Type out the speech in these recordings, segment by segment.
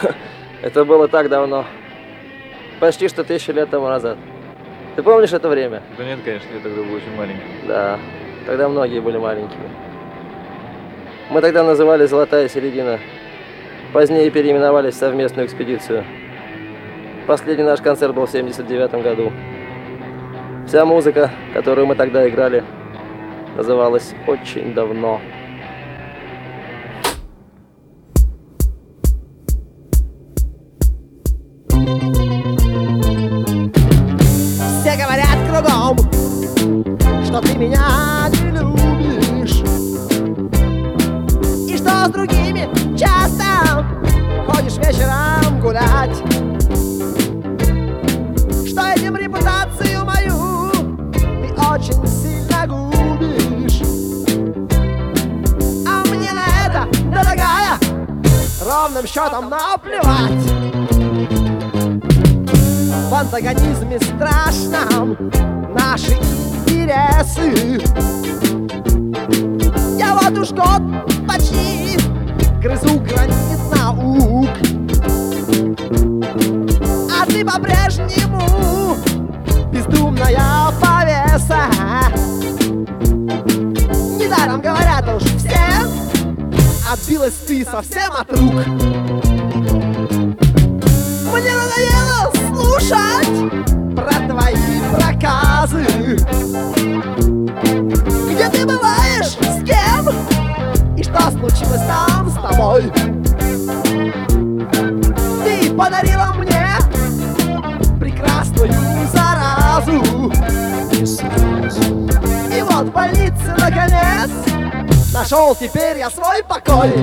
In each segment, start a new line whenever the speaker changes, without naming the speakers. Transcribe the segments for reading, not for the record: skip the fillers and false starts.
Это было так давно. Почти что 1000 лет тому назад. Ты помнишь это время?
Да нет, конечно, я тогда был очень маленький.
Да, тогда многие были маленькими. Мы тогда называли «Золотая середина». Позднее переименовались в совместную экспедицию. Последний наш концерт был в 79 году. Вся музыка, которую мы тогда играли, называлась «Очень давно».
Все говорят кругом, что ты меня не любишь, и что с другими часто ходишь вечером гулять, что этим репутацию мою ты очень сильно губишь. А мне на это, дорогая, ровным счетом наплевать. В антагонизме страшном наши интересы. Я вот уж год почти грызу гранит наук, а ты по-прежнему бездумная повеса. Недаром говорят уж все, отбилась ты совсем от рук. Мне надоело слушать про твои проказы. Где ты бываешь, с кем? И что случилось там с тобой? Ты подарила мне прекрасную заразу, и вот в больнице наконец нашел теперь я свой покой.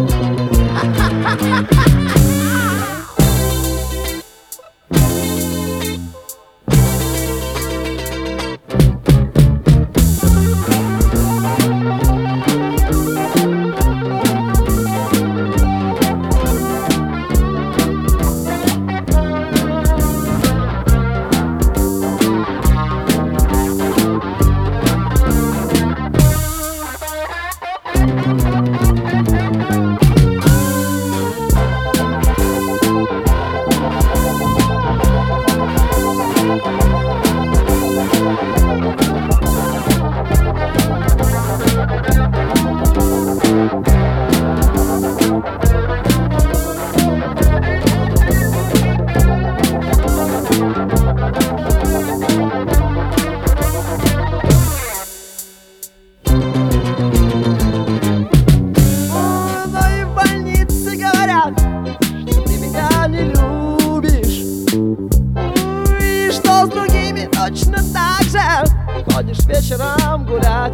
Точно так же ходишь вечером гулять,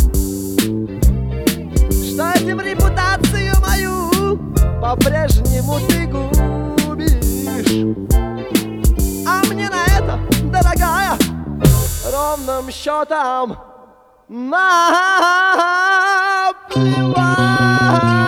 что этим репутацию мою по-прежнему ты губишь. А мне на это, дорогая, ровным счетом наплевать.